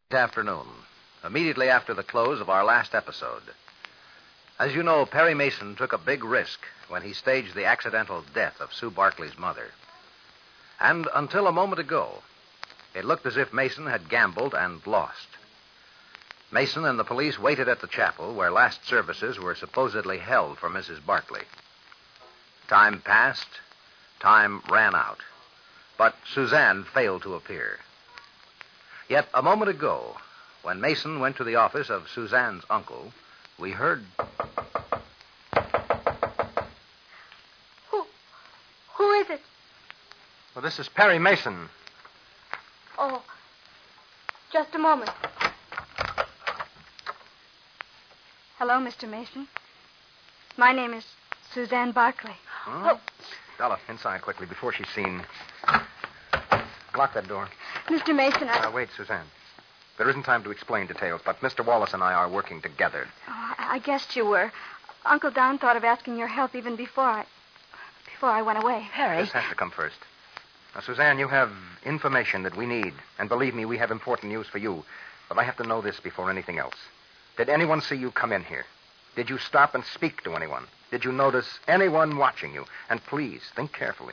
Afternoon, immediately after the close of our last episode. As you know, Perry Mason took a big risk when he staged the accidental death of Sue Barkley's mother. And until a moment ago, it looked as if Mason had gambled and lost. Mason and the police waited at the chapel where last services were supposedly held for Mrs. Barkley. Time passed, time ran out, but Suzanne failed to appear. Yet a moment ago, when Mason went to the office of Suzanne's uncle, we heard... Who is it? Well, this is Perry Mason. Oh, just a moment. Hello, Mr. Mason. My name is Suzanne Barkley. Oh. Della, inside quickly before she's seen. Lock that door. Mr. Mason, Wait, Suzanne. There isn't time to explain details, but Mr. Wallace and I are working together. Oh, I guessed you were. Uncle Don thought of asking your help even before I went away. Perry. This has to come first. Now, Suzanne, you have information that we need. And believe me, we have important news for you. But I have to know this before anything else. Did anyone see you come in here? Did you stop and speak to anyone? Did you notice anyone watching you? And please, think carefully.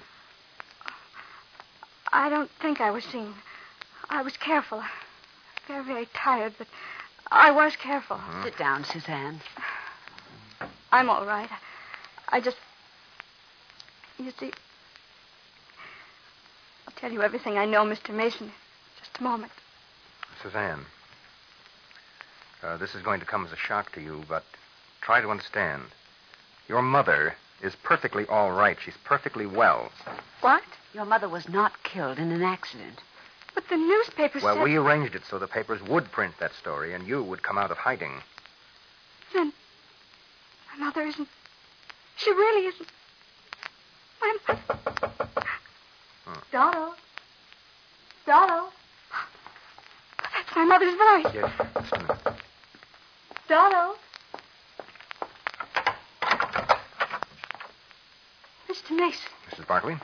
I don't think I was seen. I was careful. Very, very tired, but I was careful. Mm-hmm. Sit down, Suzanne. I'm all right. You see, I'll tell you everything I know, Mr. Mason. Just a moment. Suzanne, this is going to come as a shock to you, but try to understand. Your mother is perfectly all right. She's perfectly well. What? Your mother was not killed in an accident. But the newspapers said... Well, we arranged it so the papers would print that story and you would come out of hiding. Then my mother isn't... She really isn't... Donald. Donald. That's my mother's voice. Yes, just a minute. Donald. Mr. Mason. Mrs. Barkley?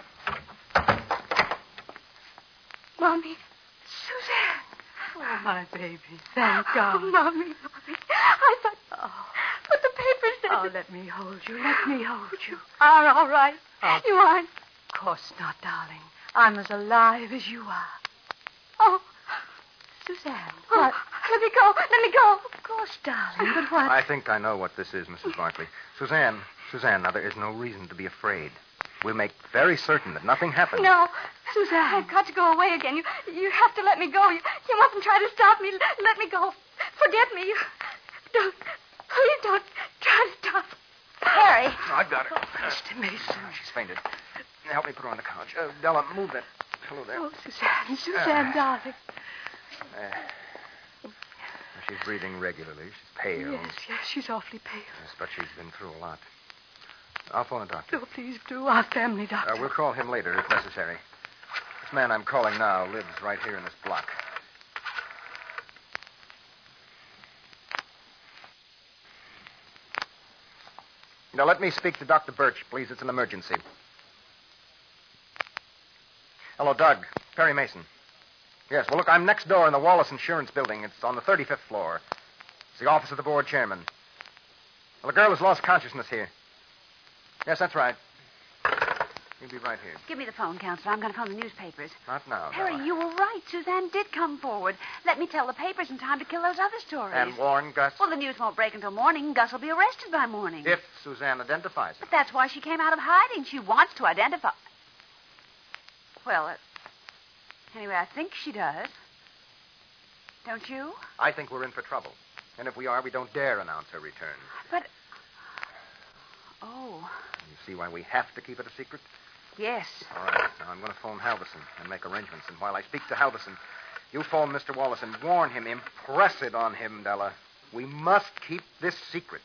Mommy. Suzanne. Oh, my baby. Thank God. Oh, Mommy. I thought... Oh. But the papers said... Oh, let me hold you. Let me hold you. Are all right. Oh. You aren't. Of course not, darling. I'm as alive as you are. Oh. Suzanne, Oh, what? let me go. Let me go. Of course, darling, but what? I think I know what this is, Mrs. Barkley. Suzanne, now there is no reason to be afraid. We'll make very certain that nothing happened. No. Suzanne. I've got to go away again. You have to let me go. You mustn't try to stop me. Let me go. Forget me. Please don't try to stop. Harry. No, I've got her. Mr. Mason. She's fainted. Help me put her on the couch. Della, move that pillow there. Oh, Suzanne, darling. She's breathing regularly. She's pale. Yes, she's awfully pale. Yes, but she's been through a lot. I'll phone a doctor. Oh, please do. Our family doctor. We'll call him later if necessary. This man I'm calling now lives right here in this block. Now, let me speak to Dr. Birch, please. It's an emergency. Hello, Doug. Perry Mason. Yes, well, look, I'm next door in the Wallace Insurance Building. It's on the 35th floor. It's the office of the board chairman. Well, the girl has lost consciousness here. Yes, that's right. You'll be right here. Give me the phone, Counselor. I'm going to phone the newspapers. Not now, Harry, Della. you were right. Suzanne did come forward. Let me tell the papers in time to kill those other stories. And warn Gus. Well, the news won't break until morning. Gus will be arrested by morning. If Suzanne identifies him. But that's why she came out of hiding. She wants to identify. Well, anyway, I think she does. Don't you? I think we're in for trouble. And if we are, we don't dare announce her return. But... Oh, You see why we have to keep it a secret? yes. All right. Now, I'm going to phone Halverson and make arrangements. And while I speak to Halverson, you phone Mr. Wallace and warn him, impress it on him, Della. We must keep this secret.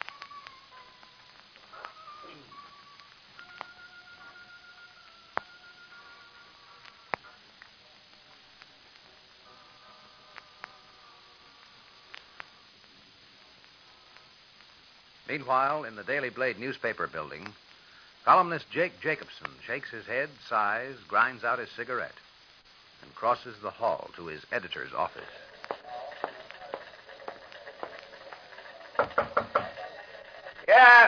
Meanwhile, in the Daily Blade newspaper building, columnist Jake Jacobson shakes his head, sighs, grinds out his cigarette, and crosses the hall to his editor's office. Yeah.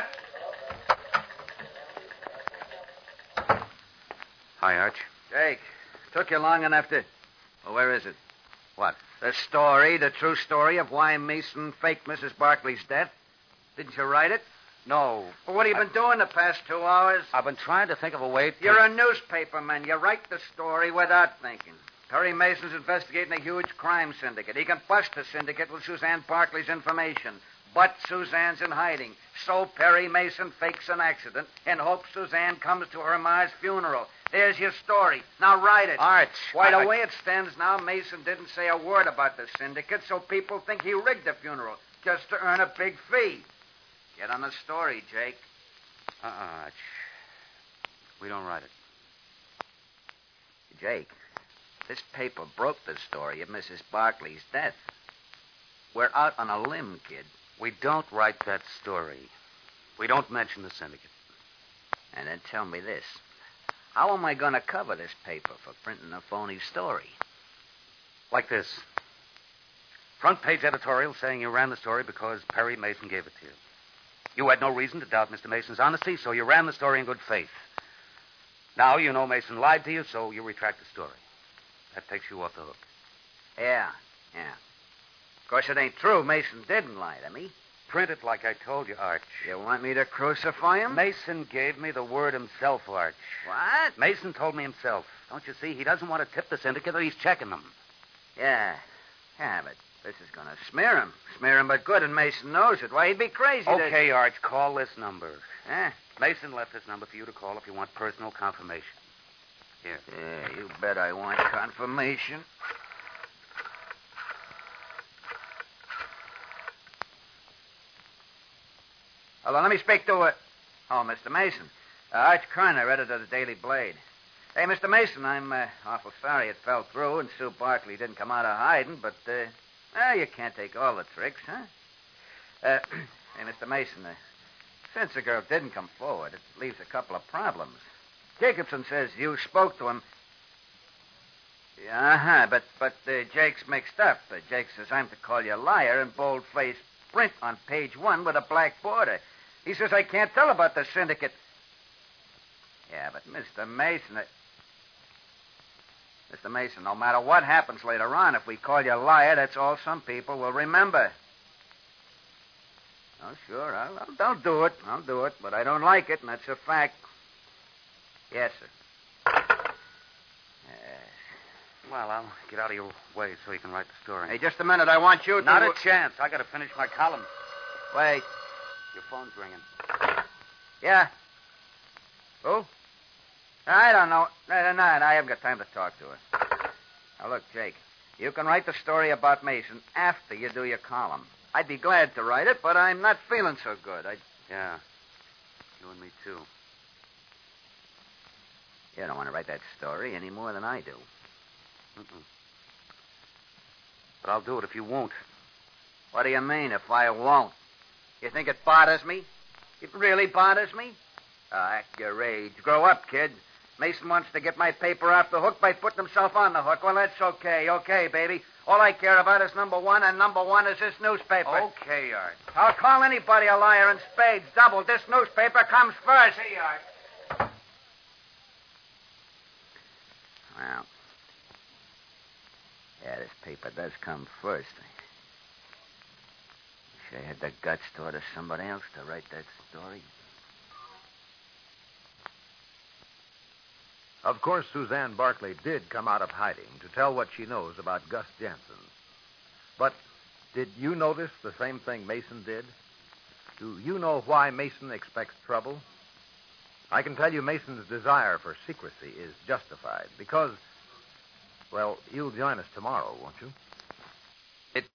Hi, Arch. Jake, took you long enough to... Well, where is it? What? The story, the true story of why Mason faked Mrs. Barkley's death. Didn't you write it? No. Well, what have you been doing the past 2 hours? I've been trying to think of a way to... You're a newspaperman. You write the story without thinking. Perry Mason's investigating a huge crime syndicate. He can bust the syndicate with Suzanne Barkley's information. But Suzanne's in hiding. So Perry Mason fakes an accident in hopes Suzanne comes to her ma's funeral. There's your story. Now write it. Arch. Why, the way it stands now, Mason didn't say a word about the syndicate, so people think he rigged the funeral just to earn a big fee. Get on the story, Jake. Arch. We don't write it. Jake, this paper broke the story of Mrs. Barkley's death. We're out on a limb, kid. We don't write that story. We don't mention the syndicate. And then tell me this. How am I going to cover this paper for printing a phony story? Like this. Front page editorial saying you ran the story because Perry Mason gave it to you. You had no reason to doubt Mr. Mason's honesty, so you ran the story in good faith. Now you know Mason lied to you, so you retract the story. That takes you off the hook. Yeah. Of course, it ain't true. Mason didn't lie to me. Print it like I told you, Arch. You want me to crucify him? Mason gave me the word himself, Arch. What? Mason told me himself. Don't you see? He doesn't want to tip the syndicate, or he's checking them. Yeah, but this is going to smear him. Smear him but good, and Mason knows it. Why, he'd be crazy Okay, Arch, call this number. Huh? Mason left this number for you to call if you want personal confirmation. Here. Yeah, you bet I want confirmation. Hello, let me speak to Mr. Mason. Arch Kerner, editor of the Daily Blade. Hey, Mr. Mason, I'm awful sorry it fell through and Sue Barkley didn't come out of hiding, but, you can't take all the tricks, huh? Hey, Mr. Mason, since the girl didn't come forward, it leaves a couple of problems. Jacobson says you spoke to him. But Jake's mixed up. Jake says I'm to call you a liar in bold-faced print on page 1 with a black border. He says I can't tell about the syndicate. Yeah, but Mr. Mason... Mr. Mason, no matter what happens later on, if we call you a liar, that's all some people will remember. Oh, sure, I'll do it. I'll do it, but I don't like it, and that's a fact. Yes, sir. Well, I'll get out of your way so you can write the story. Hey, just a minute. I want you to... Not a chance. I got to finish my column. Wait. Your phone's ringing. Yeah. Who? I don't know. No, I haven't got time to talk to her. Now, look, Jake, you can write the story about Mason after you do your column. I'd be glad to write it, but I'm not feeling so good. Yeah. You and me, too. You don't want to write that story any more than I do. Mm-mm. But I'll do it if you won't. What do you mean, if I won't? You think it bothers me? It really bothers me? Act your age. Grow up, kid. Mason wants to get my paper off the hook by putting himself on the hook. Well, that's okay. Okay, baby. All I care about is number 1, and number 1 is this newspaper. Okay, Art. I'll call anybody a liar in spades. Double. This newspaper comes first. Hey, Art. Well, yeah, this paper does come first. I wish I had the guts to order somebody else to write that story. Of course, Suzanne Barkley did come out of hiding to tell what she knows about Gus Jansen. But did you notice the same thing Mason did? Do you know why Mason expects trouble? I can tell you Mason's desire for secrecy is justified because, well, you'll join us tomorrow, won't you?